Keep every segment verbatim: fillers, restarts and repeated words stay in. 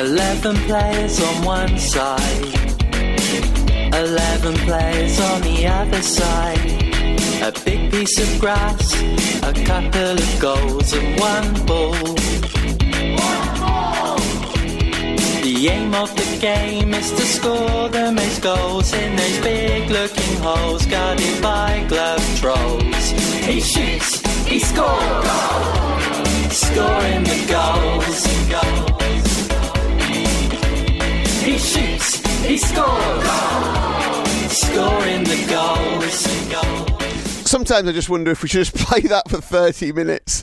Eleven players on one side, eleven players on the other side. A big piece of grass, a couple of goals and one ball. One ball! The aim of the game is to score the most goals in those big looking holes guarded by glove trolls. He shoots, he scores, scoring the goals. He shoots, he scores, scoring the goals. Sometimes I just wonder if we should just play that for thirty minutes.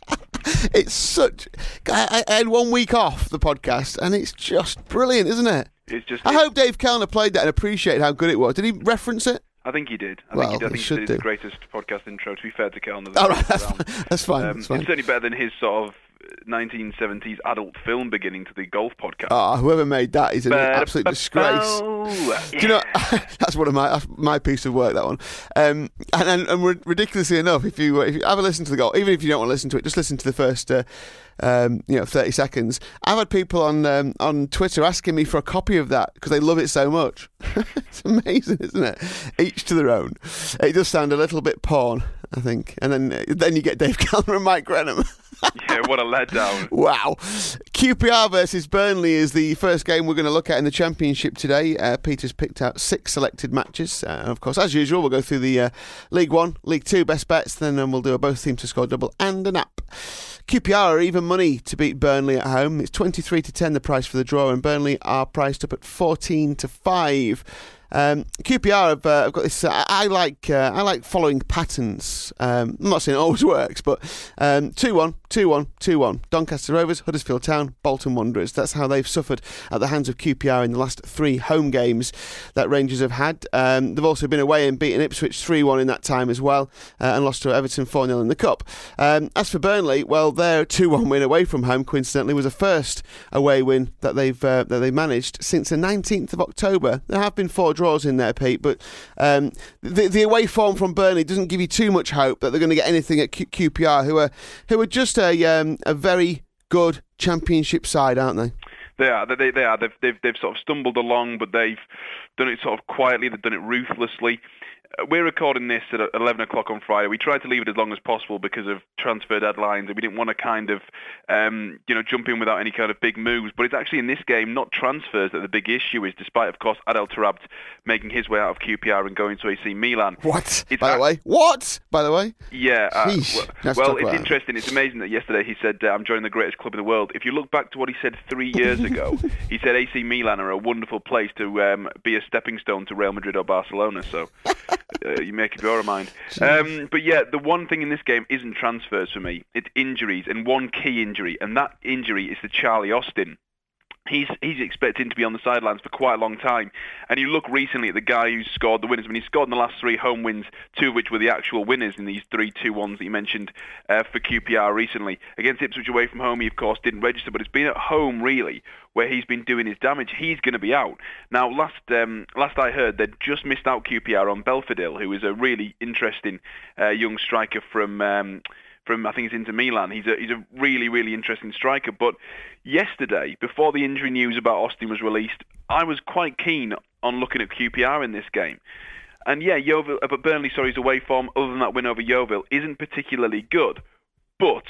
It's such... I, I had one week off the podcast, and it's just brilliant, isn't it? It's just. I hope Dave Kellner played that and appreciated how good it was. Did he reference it? I think he did. I well, think he did. I think he he did do. the greatest podcast intro, to be fair to Kellner. All right, that's, that's fine. Um, that's fine. It's certainly better than his sort of nineteen seventies adult film beginning to the golf podcast. Oh, whoever made that is an absolute disgrace. Do you know, that's one of my that's my piece of work, that one. Um, and, and, and ridiculously enough, if you if you have a listen to the golf, even if you don't want to listen to it, just listen to the first uh, um, you know thirty seconds. I've had people on um, on Twitter asking me for a copy of that because they love it so much. It's amazing, isn't it? Each to their own. It does sound a little bit porn, I think. And then then you get Dave Kellner and Mike Grenham. Yeah, what a letdown. Wow. Q P R versus Burnley is the first game we're going to look at in the Championship today. Uh, Peter's picked out six selected matches. Uh, and of course, as usual, we'll go through the uh, League One, League Two best bets, then um, we'll do a both teams to score double and an app. Q P R are even money to beat Burnley at home. It's twenty-three to ten the price for the draw, and Burnley are priced up at fourteen to five. Um, Q P R have, uh, have got this. Uh, I like uh, I like following patterns. Um, I'm not saying it always works, but um, two one, two one, two one. Doncaster Rovers, Huddersfield Town, Bolton Wanderers. That's how they've suffered at the hands of Q P R in the last three home games that Rangers have had. Um, they've also been away and beaten Ipswich three one in that time as well, uh, and lost to Everton four nil in the Cup. Um, as for Burnley, well, their two one win away from home, coincidentally, was a first away win that they've uh, that they've managed since the nineteenth of October. There have been four draws in there, Pete, but um, the, the away form from Burnley doesn't give you too much hope that they're going to get anything at Q- QPR, who are who are just a um, a very good Championship side, aren't they? They are. They, they are. They've, they've they've sort of stumbled along, but they've done it sort of quietly. They've done it ruthlessly. We're recording this at eleven o'clock on Friday. We tried to leave it as long as possible because of transfer deadlines, and we didn't want to kind of, um, you know, jump in without any kind of big moves. But it's actually in this game not transfers that the big issue is, despite, of course, Adel Tarabt making his way out of Q P R and going to A C Milan. What? It's by the way? What? By the way? Yeah. Uh, Sheesh, well, well it's interesting. It's amazing that yesterday he said, uh, I'm joining the greatest club in the world. If you look back to what he said three years ago, he said A C Milan are a wonderful place to um, be a stepping stone to Real Madrid or Barcelona. So uh, you make up your own mind. Um, but yeah, the one thing in this game isn't transfers for me. It's injuries, and one key injury, and that injury is to Charlie Austin. He's he's expecting to be on the sidelines for quite a long time. And you look recently at the guy who scored the winners. I mean, he scored in the last three home wins, two of which were the actual winners in these three two ones that you mentioned uh, for Q P R recently. Against Ipswich away from home, he, of course, didn't register, but it's been at home, really, where he's been doing his damage. He's going to be out. Now, last um, last I heard, they'd just missed out Q P R on Belfodil, who is a really interesting uh, young striker from... Um, From I think it's Inter Milan. He's a he's a really really interesting striker. But yesterday, before the injury news about Austin was released, I was quite keen on looking at Q P R in this game. And yeah, Yeovil, uh, but Burnley, sorry's away form, other than that win over Yeovil, isn't particularly good. But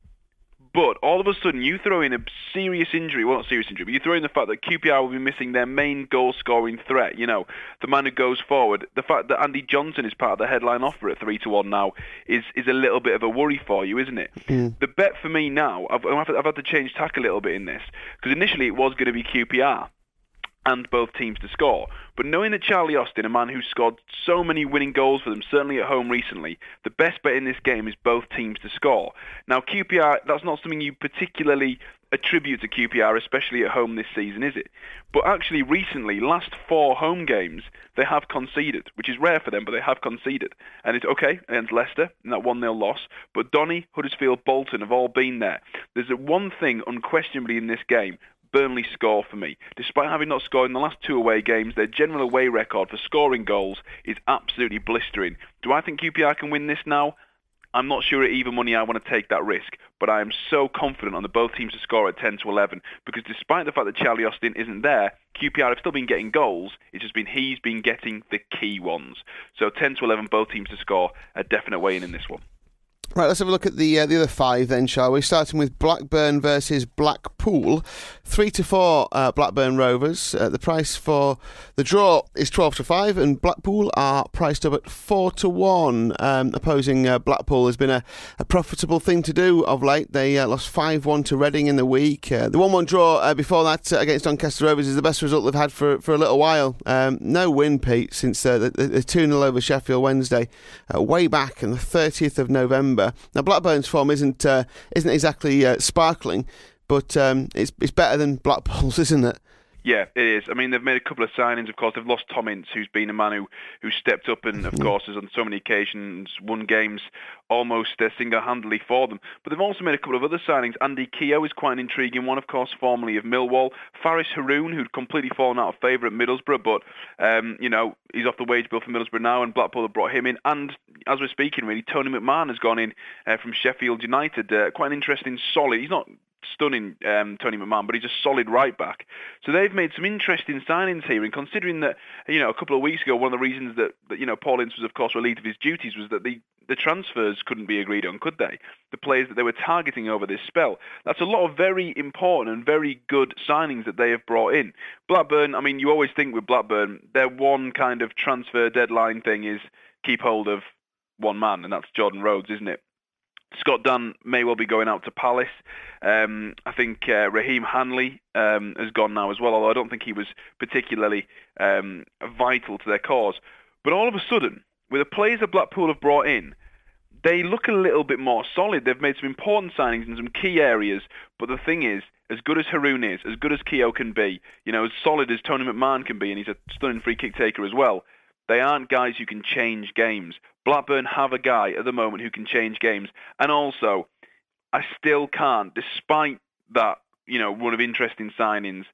but all of a sudden, you throw in a serious injury. Well, not serious injury, but you throw in the fact that Q P R will be missing their main goal-scoring threat. You know, the man who goes forward. The fact that Andy Johnson is part of the headline offer at three to one now is is a little bit of a worry for you, isn't it? Mm. The bet for me now, I've, I've had to change tack a little bit in this, because initially it was going to be Q P R and both teams to score. But knowing that Charlie Austin, a man who scored so many winning goals for them, certainly at home recently, the best bet in this game is both teams to score. Now, Q P R, that's not something you particularly attribute to Q P R, especially at home this season, is it? But actually, recently, last four home games, they have conceded, which is rare for them, but they have conceded. And it's okay against Leicester in that one nil loss, but Donny, Huddersfield, Bolton have all been there. There's a one thing unquestionably in this game: Burnley score for me. Despite having not scored in the last two away games, their general away record for scoring goals is absolutely blistering. Do I think Q P R can win this now? I'm not sure at even money I want to take that risk, but I am so confident on the both teams to score at ten to eleven, because despite the fact that Charlie Austin isn't there, Q P R have still been getting goals. It's just been he's been getting the key ones. So ten to eleven, both teams to score, a definite way in in this one. Right, let's have a look at the uh, the other five then, shall we? Starting with Blackburn versus Blackpool. Three to four uh, Blackburn Rovers. Uh, the price for the draw is twelve to five, and Blackpool are priced up at four to one. Um, opposing uh, Blackpool has been a, a profitable thing to do of late. They uh, lost five one to Reading in the week. Uh, the one one draw uh, before that uh, against Doncaster Rovers is the best result they've had for for a little while. Um, no win, Pete, since uh, the, the two nil over Sheffield Wednesday, uh, way back on the thirtieth of November. Now Blackburn's form isn't uh, isn't exactly uh, sparkling, but um, it's it's better than Blackpool's, isn't it? Yeah, it is. I mean, they've made a couple of signings. Of course, they've lost Tom Ince, who's been a man who, who stepped up and, of course, has on so many occasions won games almost uh, single-handedly for them. But they've also made a couple of other signings. Andy Keogh is quite an intriguing one, of course, formerly of Millwall. Faris Haroun, who'd completely fallen out of favour at Middlesbrough, but, um, you know, he's off the wage bill for Middlesbrough now, and Blackpool have brought him in. And, as we're speaking, really, Tony McMahon has gone in uh, from Sheffield United. Uh, quite an interesting, solid... He's not... stunning um, Tony McMahon, but he's a solid right back. So they've made some interesting signings here, and considering that, you know, a couple of weeks ago, one of the reasons that, that you know, Paul Ince was, of course, relieved of his duties was that the, the transfers couldn't be agreed on, could they? The players that they were targeting over this spell. That's a lot of very important and very good signings that they have brought in. Blackburn, I mean, you always think with Blackburn, their one kind of transfer deadline thing is keep hold of one man, and that's Jordan Rhodes, isn't it? Scott Dunn may well be going out to Palace. Um, I think uh, Raheem Hanley um, has gone now as well, although I don't think he was particularly um, vital to their cause. But all of a sudden, with the players that Blackpool have brought in, they look a little bit more solid. They've made some important signings in some key areas, but the thing is, as good as Haroun is, as good as Keogh can be, you know, as solid as Tony McMahon can be, and he's a stunning free kick taker as well, they aren't guys who can change games. Blackburn have a guy at the moment who can change games. And also, I still can't, despite that, you know, run of interesting signings,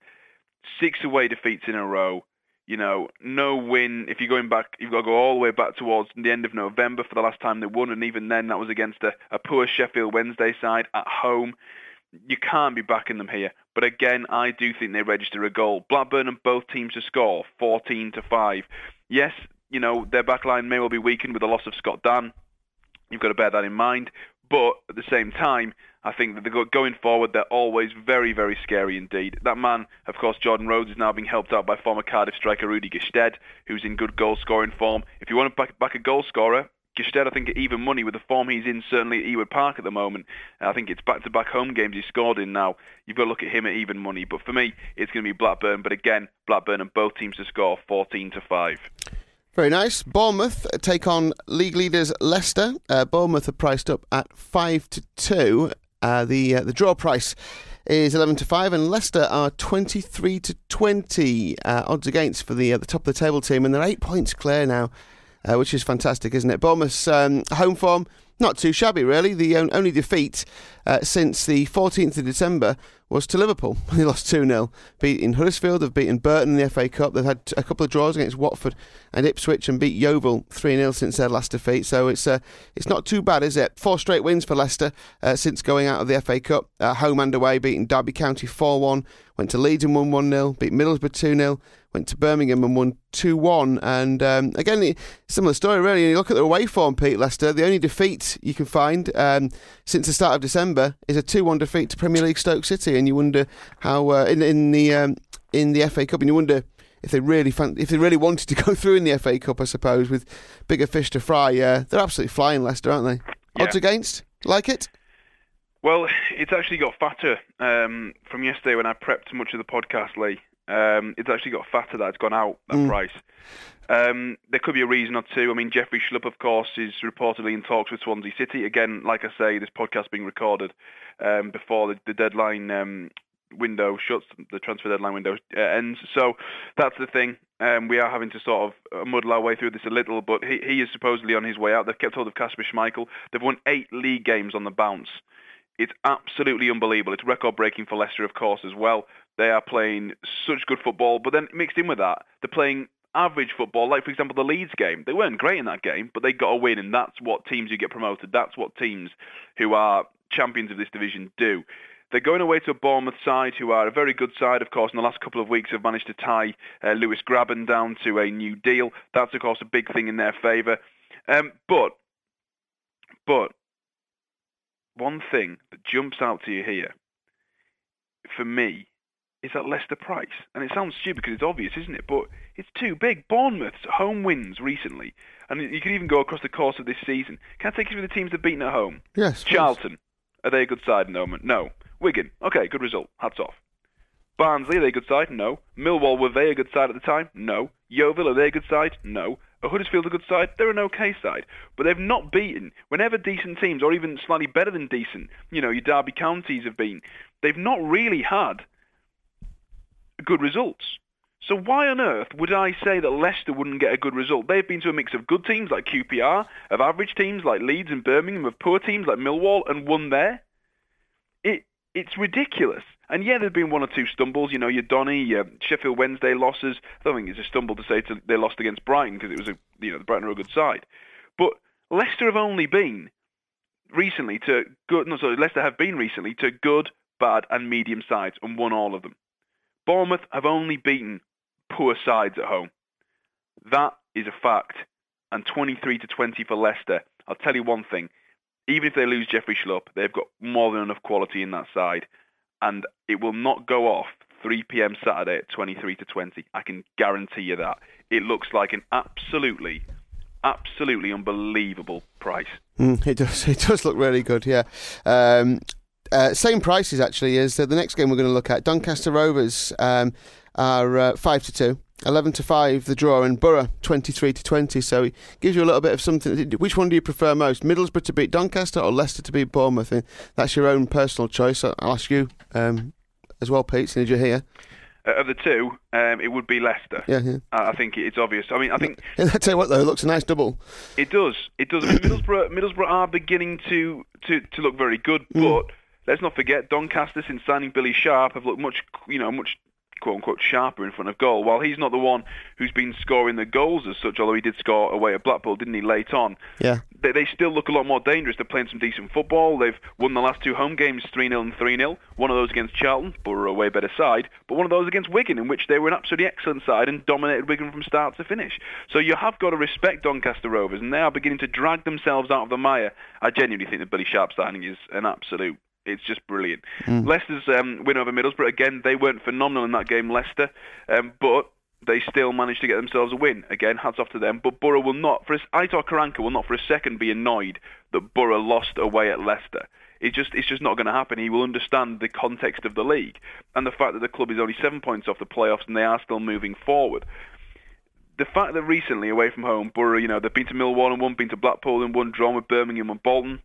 six away defeats in a row, you know, no win. If you're going back, you've got to go all the way back towards the end of November for the last time they won, and even then that was against a, a poor Sheffield Wednesday side at home. You can't be backing them here. But again, I do think they register a goal. Blackburn and both teams to score, fourteen to five. Yes, you know, their backline may well be weakened with the loss of Scott Dann. You've got to bear that in mind. But at the same time, I think that they're going forward, they're always very, very scary indeed. That man, of course, Jordan Rhodes, is now being helped out by former Cardiff striker Rudy Gestede, who's in good goal-scoring form. If you want to back, back a goal-scorer, Gestede, I think, at even money with the form he's in, certainly at Ewood Park at the moment. I think it's back-to-back home games he's scored in now. You've got to look at him at even money. But for me, it's going to be Blackburn. But again, Blackburn and both teams to score fourteen to five. Very nice. Bournemouth take on league leaders Leicester. Uh, Bournemouth are priced up at five to two. Uh, the uh, the draw price is eleven to five, and Leicester are twenty-three to twenty. Uh, odds against for the uh, the top of the table team, and they're eight points clear now, uh, which is fantastic, isn't it? Bournemouth's um, home form not too shabby, really. The only defeat uh, since the fourteenth of December was to Liverpool. They lost two nil. Beaten Huddersfield, they've beaten Burton in the F A Cup. They've had a couple of draws against Watford and Ipswich and beat Yeovil three nil since their last defeat. So it's uh, it's not too bad, is it? Four straight wins for Leicester uh, since going out of the F A Cup. Uh, home and away, beating Derby County four one. Went to Leeds and won one nil. Beat Middlesbrough two nil. Went to Birmingham and won two one. And um, again, similar story really. You look at their away form, Pete, Leicester. The only defeat you can find um, since the start of December is a two one defeat to Premier League Stoke City. And you wonder how uh, in in the um, in the F A Cup, and you wonder if they really fan- if they really wanted to go through in the F A Cup, I suppose, with bigger fish to fry. Uh, they're absolutely flying, Leicester, aren't they? Yeah. Odds against, like it? Well, it's actually got fatter um, from yesterday when I prepped much of the podcast, Lee. Um, it's actually got fatter that it's gone out, that mm. price. Um, there could be a reason or two. I mean, Jeffrey Schlupp, of course, is reportedly in talks with Swansea City. Again, like I say, this podcast being recorded um, before the, the deadline um, window shuts, the transfer deadline window uh, ends. So that's the thing. Um, we are having to sort of muddle our way through this a little, but he, he is supposedly on his way out. They've kept hold of Kasper Schmeichel. They've won eight league games on the bounce. It's absolutely unbelievable. It's record-breaking for Leicester, of course, as well. They are playing such good football, but then mixed in with that, they're playing average football, like, for example, the Leeds game. They weren't great in that game, but they got a win, and that's what teams who get promoted, that's what teams who are champions of this division do. They're going away to a Bournemouth side who are a very good side, of course. In the last couple of weeks have managed to tie uh, Lewis Graben down to a new deal. That's, of course, a big thing in their favour. Um, but, but, one thing that jumps out to you here, for me, is that Leicester price. And it sounds stupid because it's obvious, isn't it? But it's too big. Bournemouth's home wins recently. And you can even go across the course of this season. Can I take you through the teams they've beaten at home? Yes. Charlton. Please. Are they a good side at the moment? No. Wigan. Okay, good result. Hats off. Barnsley, are they a good side? No. Millwall, were they a good side at the time? No. Yeovil, are they a good side? No. Are Huddersfield a good side? They're an okay side. But they've not beaten, whenever decent teams, or even slightly better than decent, you know, your Derby Counties have been, they've not really had good results. So why on earth would I say that Leicester wouldn't get a good result? They've been to a mix of good teams like Q P R, of average teams like Leeds and Birmingham, of poor teams like Millwall, and won there. It It's ridiculous. And yeah, there've been one or two stumbles. You know, your Donny, your Sheffield Wednesday losses. I don't think it's a stumble to say to, they lost against Brighton because it was a, you know, Brighton are a good side. But Leicester have only been recently to good. No, sorry, Leicester have been recently to good, bad, and medium sides and won all of them. Bournemouth have only beaten poor sides at home. That is a fact. And twenty-three to twenty for Leicester. I'll tell you one thing. Even if they lose Jeffrey Schlupp, they've got more than enough quality in that side. And it will not go off three p.m. Saturday at twenty-three to twenty. I can guarantee you that. It looks like an absolutely, absolutely unbelievable price. Mm, it does. It does look really good, yeah. Um, uh, same prices, actually, as uh, the next game we're going to look at. Doncaster Rovers um, are uh, five to two. eleven to five the draw, and Borough twenty-three to twenty, so it gives you a little bit of something. Which one do you prefer most, Middlesbrough to beat Doncaster or Leicester to beat Bournemouth? And that's your own personal choice. I'll ask you um, as well, Pete, since you're here. Uh, of the two, um, it would be Leicester. Yeah, yeah. Uh, I think it's obvious. I mean, I think... I tell you what, though, it looks a nice double. It does. It does. I mean, Middlesbrough, Middlesbrough are beginning to, to, to look very good, but mm. let's not forget, Doncaster, since signing Billy Sharp, have looked much, you know, much... quote-unquote sharper in front of goal. While he's not the one who's been scoring the goals as such, although he did score away at Blackpool, didn't he, late on? Yeah. They, they still look a lot more dangerous. They're playing some decent football. They've won the last two home games three nil and three nil. One of those against Charlton, Borough a way better side, but one of those against Wigan, in which they were an absolutely excellent side and dominated Wigan from start to finish. So you have got to respect Doncaster Rovers, and they are beginning to drag themselves out of the mire. I genuinely think that Billy Sharp signing is an absolute... It's just brilliant. Mm. Leicester's um, win over Middlesbrough, again, they weren't phenomenal in that game, Leicester, um, but they still managed to get themselves a win. Again, hats off to them. But Borough will not, for a, Aitor Karanka will not for a second be annoyed that Borough lost away at Leicester. It just, it's just not going to happen. He will understand the context of the league and the fact that the club is only seven points off the playoffs and they are still moving forward. The fact that recently, away from home, Borough, you know, they've been to Millwall and won, been to Blackpool and won, drawn with Birmingham and Bolton.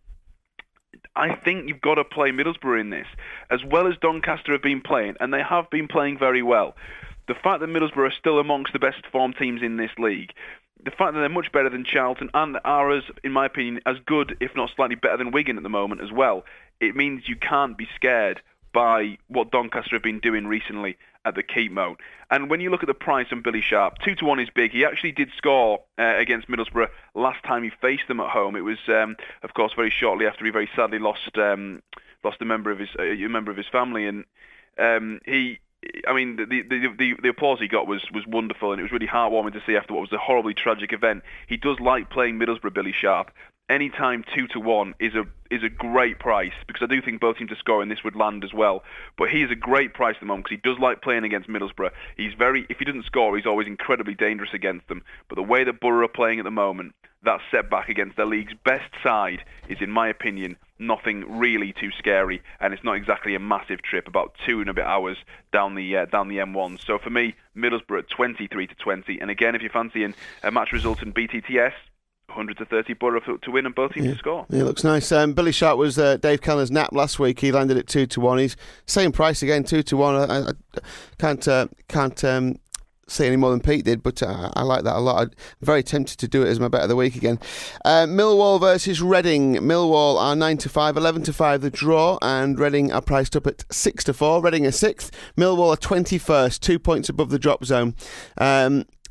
I think you've got to play Middlesbrough in this, as well as Doncaster have been playing, and they have been playing very well. The fact that Middlesbrough are still amongst the best form teams in this league, the fact that they're much better than Charlton, and are, as, in my opinion, as good, if not slightly better than Wigan at the moment as well, it means you can't be scared by what Doncaster have been doing recently at the Keep Mode. And when you look at the price on Billy Sharp, two to one is big. He actually did score uh, against Middlesbrough last time he faced them at home. It was, um, of course, very shortly after he very sadly lost um, lost a member of his uh, a member of his family, and um, he. I mean, the, the the the applause he got was was wonderful, and it was really heartwarming to see after what was a horribly tragic event. He does like playing Middlesbrough, Billy Sharp. Anytime two to one is a is a great price, because I do think both teams to score and this would land as well. But he is a great price at the moment because he does like playing against Middlesbrough. He's very, if he doesn't score, he's always incredibly dangerous against them. But the way that Borough are playing at the moment, that setback against their league's best side is, in my opinion, nothing really too scary, and it's not exactly a massive trip, about two and a bit hours down the uh, down the M one. So for me, Middlesbrough at twenty-three to twenty, and again, if you're fancying a match result in B T T S, one hundred to thirty Borough to win and both teams yeah. to score. Yeah, it looks nice. Um, Billy Sharp was uh, Dave Kellner's nap last week. He landed at two to one. He's same price again, two to one. I, I can't uh, can't um, say any more than Pete did, but uh, I like that a lot. I'm very tempted to do it as my bet of the week again. Uh, Millwall versus Reading. Millwall are nine to five, eleven to five the draw, and Reading are priced up at six to four. Reading are sixth. Millwall are twenty-first, two points above the drop zone. Um,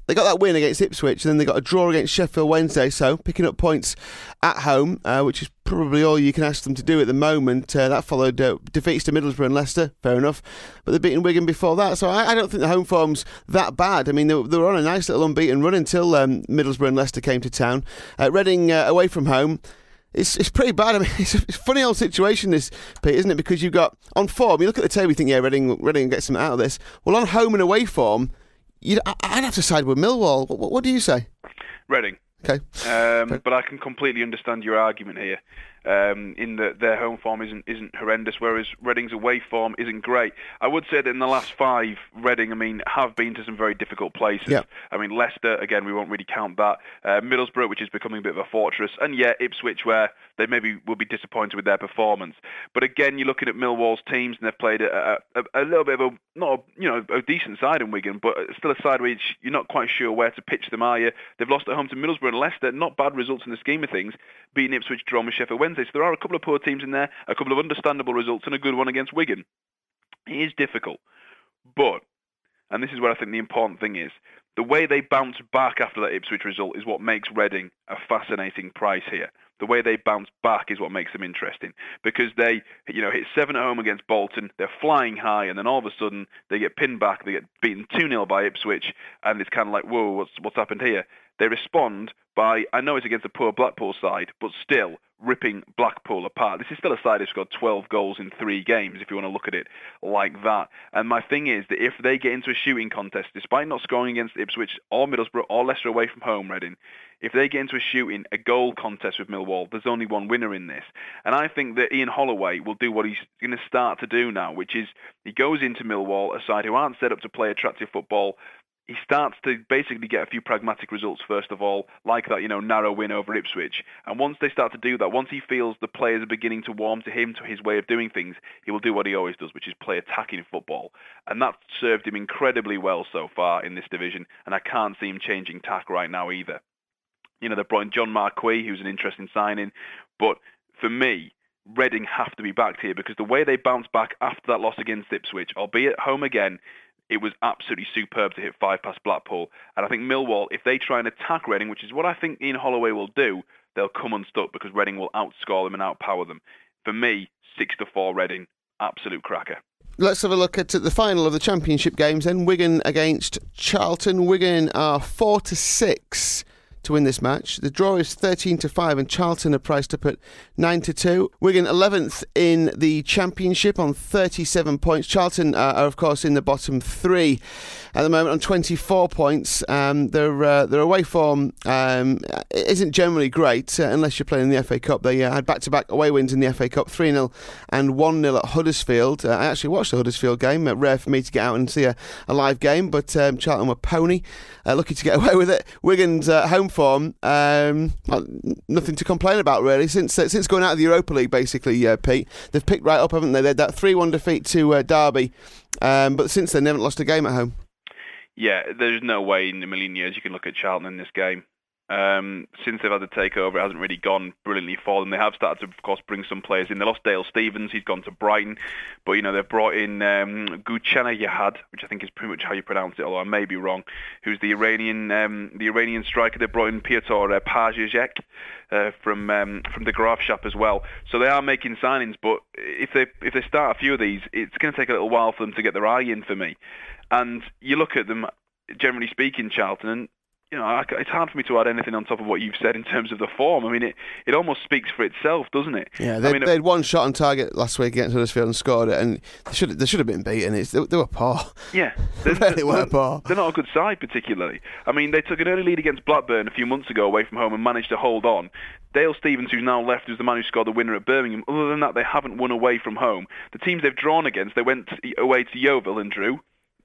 they got that win against Ipswich, and then they got a draw against Sheffield Wednesday, so picking up points at home, uh, which is probably all you can ask them to do at the moment. Uh, that followed uh, defeats to Middlesbrough and Leicester, fair enough, but they've beaten Wigan before that, so I, I don't think the home form's that bad. I mean, they, they were on a nice little unbeaten run until um, Middlesbrough and Leicester came to town. Uh, Reading uh, away from home, It's it's pretty bad. I mean, it's a, it's a funny old situation, this, Pete, isn't it? Because you've got, on form, you look at the table, you think, yeah, Reading, Reading get something out of this. Well, on home and away form, you'd, I'd have to side with Millwall. What, what do you say? Reading. Okay. Um, but I can completely understand your argument here, um, in that their home form isn't isn't horrendous, whereas Reading's away form isn't great. I would say that in the last five, Reading, I mean, have been to some very difficult places. Yep. I mean, Leicester, again, we won't really count that. Uh, Middlesbrough, which is becoming a bit of a fortress, and yeah, Ipswich, where they maybe will be disappointed with their performance. But again, you're looking at Millwall's teams, and they've played a, a, a little bit of a, not a, you know, a decent side in Wigan, but still a side where you're not quite sure where to pitch them, are you? They've lost at home to Middlesbrough and Leicester, not bad results in the scheme of things, beating Ipswich, drawn with Sheffield Wednesday. So there are a couple of poor teams in there, a couple of understandable results, and a good one against Wigan. It is difficult, but, and this is where I think the important thing is, the way they bounce back after that Ipswich result is what makes Reading a fascinating price here. The way they bounce back is what makes them interesting, because they, you know, hit seven at home against Bolton, they're flying high, and then all of a sudden they get pinned back, they get beaten two nil by Ipswich, and it's kind of like, whoa, what's what's happened here? They respond by, I know it's against a poor Blackpool side, but still ripping Blackpool apart. This is still a side who's got twelve goals in three games, if you want to look at it like that. And my thing is that if they get into a shooting contest, despite not scoring against Ipswich or Middlesbrough or Leicester away from home, Reading, if they get into a shooting, a goal contest with Millwall, there's only one winner in this. And I think that Ian Holloway will do what he's going to start to do now, which is he goes into Millwall, a side who aren't set up to play attractive football. He starts to basically get a few pragmatic results, first of all, like that, you know, narrow win over Ipswich. And once they start to do that, once he feels the players are beginning to warm to him, to his way of doing things, he will do what he always does, which is play attacking football. And that's served him incredibly well so far in this division, and I can't see him changing tack right now either. You know, they've brought in John Marquis, who's an interesting signing, but for me, Reading have to be backed here, because the way they bounced back after that loss against Ipswich, albeit home again, it was absolutely superb to hit five past Blackpool. And I think Millwall, if they try and attack Reading, which is what I think Ian Holloway will do, they'll come unstuck, because Reading will outscore them and outpower them. For me, six to four Reading, absolute cracker. Let's have a look at the final of the Championship games then. Wigan against Charlton. Wigan are four to six to win this match. The draw is thirteen to five, and Charlton are priced up at nine to two. Wigan eleventh in the Championship on thirty-seven points. Charlton uh, are, of course, in the bottom three at the moment on twenty-four points. Um, their, uh, their away form um, isn't generally great, uh, unless you're playing in the F A Cup. They uh, had back-to-back away wins in the F A Cup, three nil and one nil at Huddersfield. Uh, I actually watched the Huddersfield game. Uh, rare for me to get out and see a, a live game, but um, Charlton were pony. Uh, lucky to get away with it. Wigan's uh, home form, um, well, nothing to complain about really. Since uh, since going out of the Europa League, basically, uh, Pete, they've picked right up, haven't they? They had that three one defeat to uh, Derby, um, but since then they haven't lost a game at home. Yeah, there's no way in a million years you can look at Charlton in this game. Um, since they've had the takeover, it hasn't really gone brilliantly for them. They have started to, of course, bring some players in. They lost Dale Stephens, he's gone to Brighton, but, you know, they've brought in um, Guchana Yahad, which I think is pretty much how you pronounce it, although I may be wrong, who's the Iranian um, the Iranian striker. They brought in Piotr uh, Pazhezek uh, from um, from the Graf Shop as well. So they are making signings, but if they if they start a few of these, it's going to take a little while for them to get their eye in for me. And you look at them, generally speaking, Charlton, and you know, it's hard for me to add anything on top of what you've said in terms of the form. I mean, it, it almost speaks for itself, doesn't it? Yeah, they, I mean, they had one shot on target last week against Huddersfield and scored it, and they should they should have been beaten. It's, they, they were poor. Yeah, they really were poor. They're not a good side particularly. I mean, they took an early lead against Blackburn a few months ago away from home and managed to hold on. Dale Stephens, who's now left, who's the man who scored the winner at Birmingham. Other than that, they haven't won away from home. The teams they've drawn against, they went away to Yeovil and drew.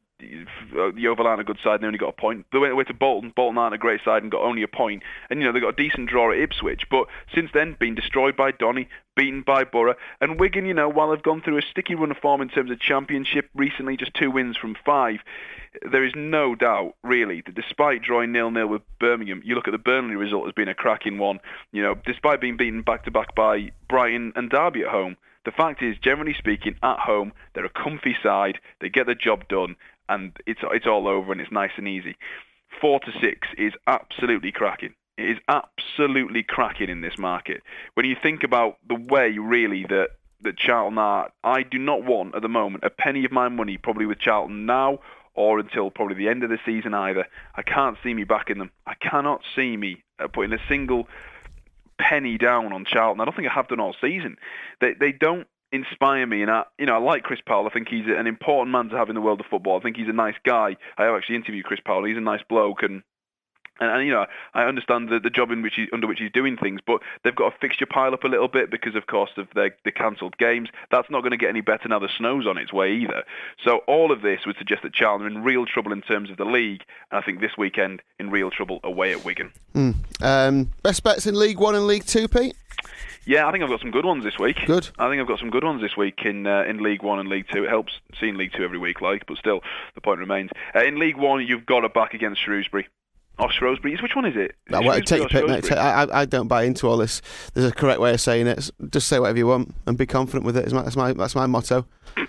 Yeovil aren't a good side and they only got a point. They went away to Bolton. Bolton aren't a great side and got only a point. And, you know, they got a decent draw at Ipswich. But since then, been destroyed by Donny, beaten by Borough. And Wigan, you know, while they've gone through a sticky run of form in terms of Championship recently, just two wins from five, there is no doubt, really, that despite drawing nil nil with Birmingham, you look at the Burnley result as being a cracking one. You know, despite being beaten back-to-back by Brighton and Derby at home, the fact is, generally speaking, at home, they're a comfy side, they get the job done, and it's it's all over and it's nice and easy. four to six is absolutely cracking. It is absolutely cracking in this market. When you think about the way, really, that, that Charlton are, I do not want, at the moment, a penny of my money probably with Charlton now or until probably the end of the season either. I can't see me backing them. I cannot see me uh, putting a single penny down on Charlton. I don't think I have done all season. They they don't inspire me, and I, you know, I like Chris Powell. I think he's an important man to have in the world of football. I think he's a nice guy. I have actually interviewed Chris Powell. He's a nice bloke, and and, and you know, I understand the, the job in which he, under which he's doing things, but they've got a fixture pile up a little bit because, of course, of their the cancelled games. That's not going to get any better now the snow's on its way either. So all of this would suggest that Charlton are in real trouble in terms of the league, and I think this weekend in real trouble away at Wigan. Mm. Um, best bets in League One and League Two, Pete? Yeah, I think I've got some good ones this week. Good. I think I've got some good ones this week in uh, in League One and League Two. It helps seeing League Two every week, like, but still, the point remains. Uh, in League One, you've got a back against Shrewsbury. Oh, Shrewsbury. Which one is it? Is no, it well, take your pick, mate. I, I don't buy into all this. There's a correct way of saying it. Just say whatever you want and be confident with it. That's my that's my motto.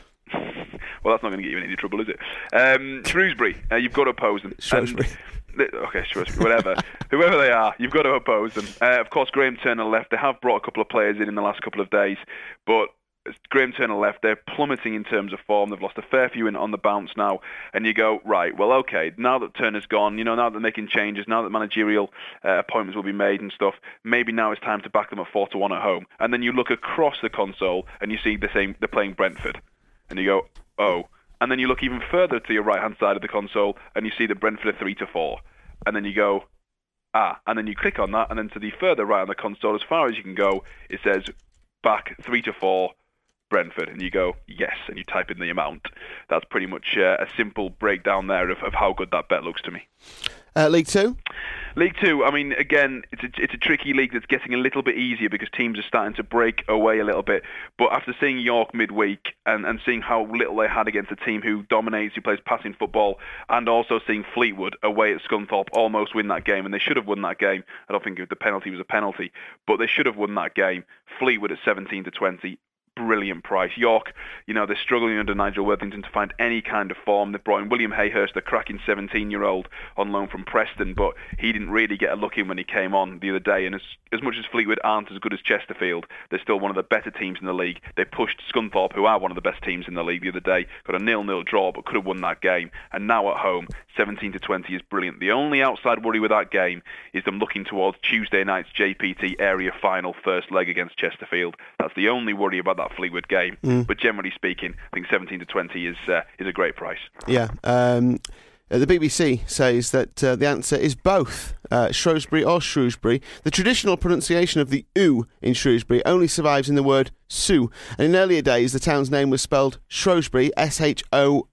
Well, that's not going to get you in any trouble, is it? Um, Shrewsbury. Uh, you've got to oppose them. Shrewsbury. And, okay, Shrewsbury, whatever. Whoever they are, you've got to oppose them. Uh, of course, Graham Turner left. They have brought a couple of players in in the last couple of days, but Graham Turner left. They're plummeting in terms of form. They've lost a fair few in on the bounce now. And you go, right, well, okay, now that Turner's gone, you know, now that they're making changes, now that managerial uh, appointments will be made and stuff, maybe now it's time to back them at four to one at home. And then you look across the console and you see the same, they're playing Brentford. And you go, oh. And then you look even further to your right-hand side of the console and you see that Brentford are three to four. And then you go, ah. And then you click on that, and then to the further right on the console, as far as you can go, it says back three to four, Brentford, and you go, yes, and you type in the amount. That's pretty much uh, a simple breakdown there of, of how good that bet looks to me. Uh, League Two? League Two, I mean, again, it's a, it's a tricky league that's getting a little bit easier because teams are starting to break away a little bit. But after seeing York midweek and, and seeing how little they had against a team who dominates, who plays passing football, and also seeing Fleetwood away at Scunthorpe almost win that game, and they should have won that game. I don't think the penalty was a penalty, but they should have won that game. Fleetwood at seventeen to twenty. Brilliant price. York, you know, they're struggling under Nigel Worthington to find any kind of form. They've brought in William Hayhurst, a cracking seventeen-year-old on loan from Preston, but he didn't really get a look in when he came on the other day. And as, as much as Fleetwood aren't as good as Chesterfield, they're still one of the better teams in the league. They pushed Scunthorpe, who are one of the best teams in the league, the other day. Got a nil-nil draw, but could have won that game. And now at home, seventeen to twenty is brilliant. The only outside worry with that game is them looking towards Tuesday night's J P T area final first leg against Chesterfield. That's the only worry about that Fleetwood game, mm. But generally speaking, I think seventeen to twenty is uh, is a great price. Yeah, um, the B B C says that uh, the answer is both uh, Shrewsbury or Shrewsbury. The traditional pronunciation of the oo in Shrewsbury only survives in the word Sue, and in earlier days the town's name was spelled Shrewsbury, S H O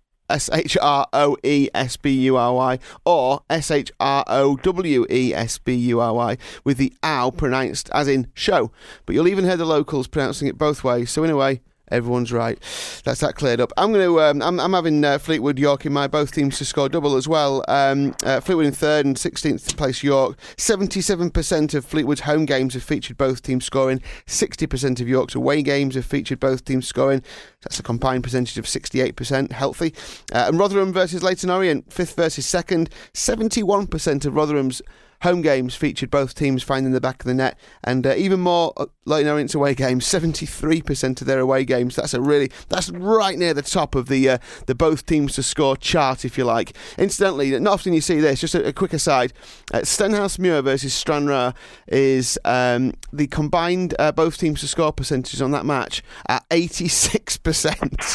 S H R O E S B U R Y, or S H R O W E S B U R Y, with the ow pronounced as in show. But you'll even hear the locals pronouncing it both ways, so in a way, everyone's right. That's that cleared up. I'm going to. Um, I'm, I'm having uh, Fleetwood York in my both teams to score double as well. Um, uh, Fleetwood in third and sixteenth place York. seventy-seven percent of Fleetwood's home games have featured both teams scoring. sixty percent of York's away games have featured both teams scoring. That's a combined percentage of sixty-eight percent. Healthy. Uh, and Rotherham versus Leyton Orient, fifth versus second. seventy-one percent of Rotherham's home games featured both teams finding the back of the net, and uh, even more uh, Leyton Orient's away games, seventy-three percent of their away games. That's a really, that's right near the top of the uh, the both teams to score chart, if you like. Incidentally, not often you see this. Just a, a quick aside: uh, Stenhousemuir versus Stranraer is um, the combined uh, both teams to score percentages on that match at eighty-six percent.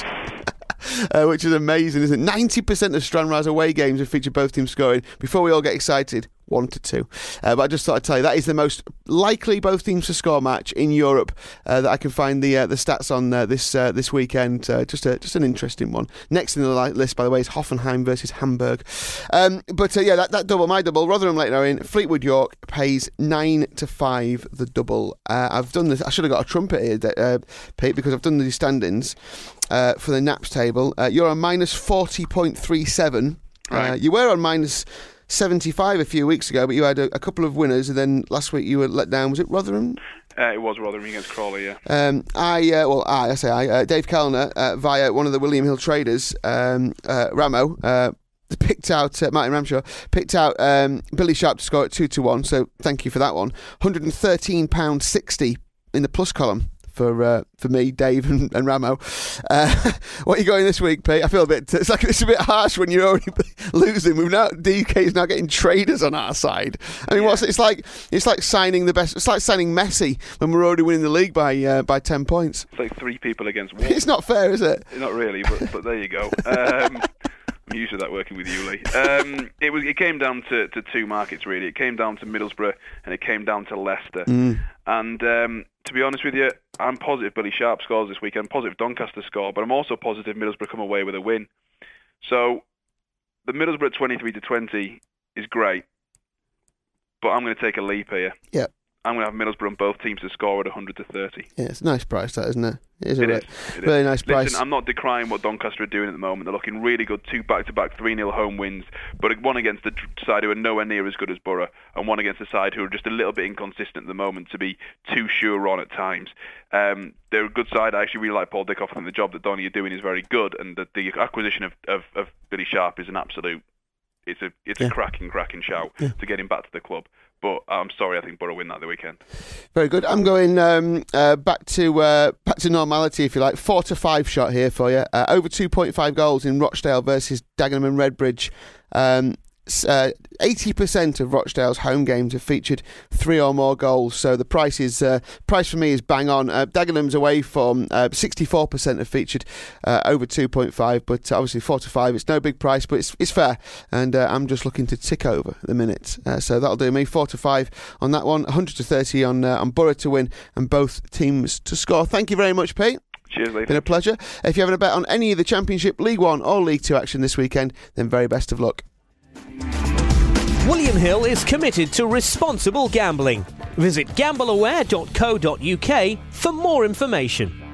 Uh, which is amazing, isn't it? ninety percent of Stranraer's away games have featured both teams scoring. Before we all get excited, one to two. Uh, but I just thought I'd tell you, that is the most likely both teams to score match in Europe uh, that I can find the uh, the stats on uh, this uh, this weekend. Uh, just a, just an interesting one. Next in the list, by the way, is Hoffenheim versus Hamburg. Um, but uh, yeah, that, that double, my double, Rotherham Leyton Orient, Fleetwood York pays nine to five the double. Uh, I've done this. I should have got a trumpet here, uh, Pete, because I've done the standings uh, for the Naps table. Uh, you're on minus forty point three seven. Right. Uh, you were on minus seventy-five a few weeks ago, but you had a, a couple of winners, and then last week you were let down. Was it Rotherham? Uh, it was Rotherham against Crawley, yeah. Um, I, uh, well, I, I say I, uh, Dave Kellner, uh, via one of the William Hill traders, um, uh, Ramo, uh, picked out uh, Martin Ramshaw picked out um, Billy Sharp to score at two to one. So thank you for that one. one hundred and thirteen pounds sixty in the plus column for uh, for me, Dave, and, and Ramo. Uh, what are you going this week, Pete? I feel a bit. It's like it's a bit harsh when you're already losing. We've now D K's now getting traders on our side. I mean, yeah. what's it's like? It's like signing the best. It's like signing Messi when we're already winning the league by uh, by ten points. It's like three people against one. It's not fair, is it? Not really, but but there you go. Um, I'm used to that working with you, Lee. Um, it was. It came down to, to two markets really. It came down to Middlesbrough and it came down to Leicester. Mm. And um, to be honest with you, I'm positive Billy Sharp scores this weekend. Positive Doncaster score, but I'm also positive Middlesbrough come away with a win. So the Middlesbrough twenty-three to twenty is great, but I'm going to take a leap here. Yeah. I'm going to have Middlesbrough and both teams to score at one hundred to thirty. Yeah, it's a nice price, that, isn't it? It is a it really, is. It really is. nice price. Listen, I'm not decrying what Doncaster are doing at the moment. They're looking really good. Two back-to-back three nil home wins, but one against the side who are nowhere near as good as Borough, and one against the side who are just a little bit inconsistent at the moment to be too sure on at times. Um, they're a good side. I actually really like Paul Dickoff. I think the job that Donny are doing is very good, and the, the acquisition of, of, of Billy Sharp is an absolute... It's a it's yeah. a cracking, cracking shout yeah. to get him back to the club. But I'm sorry, I think Borough win that the weekend. Very good. I'm going um, uh, back to uh, back to normality, if you like. Four to five shot here for you. Uh, over two point five goals in Rochdale versus Dagenham and Redbridge. Um, uh, eighty percent of Rochdale's home games have featured three or more goals, so the price is uh, price for me is bang on. Uh, Dagenham's away form, uh, sixty-four percent have featured uh, over two point five, but obviously four to five, it's no big price, but it's it's fair, and uh, I'm just looking to tick over the minute, uh, so that'll do me. Four to five on that one, one hundred to thirty on uh, on Borough to win and both teams to score. Thank you very much, Pete. Cheers, Lee. Been a pleasure. If you're having a bet on any of the Championship, League One or League Two action this weekend, then very best of luck. William Hill is committed to responsible gambling. Visit gamble aware dot co dot uk for more information.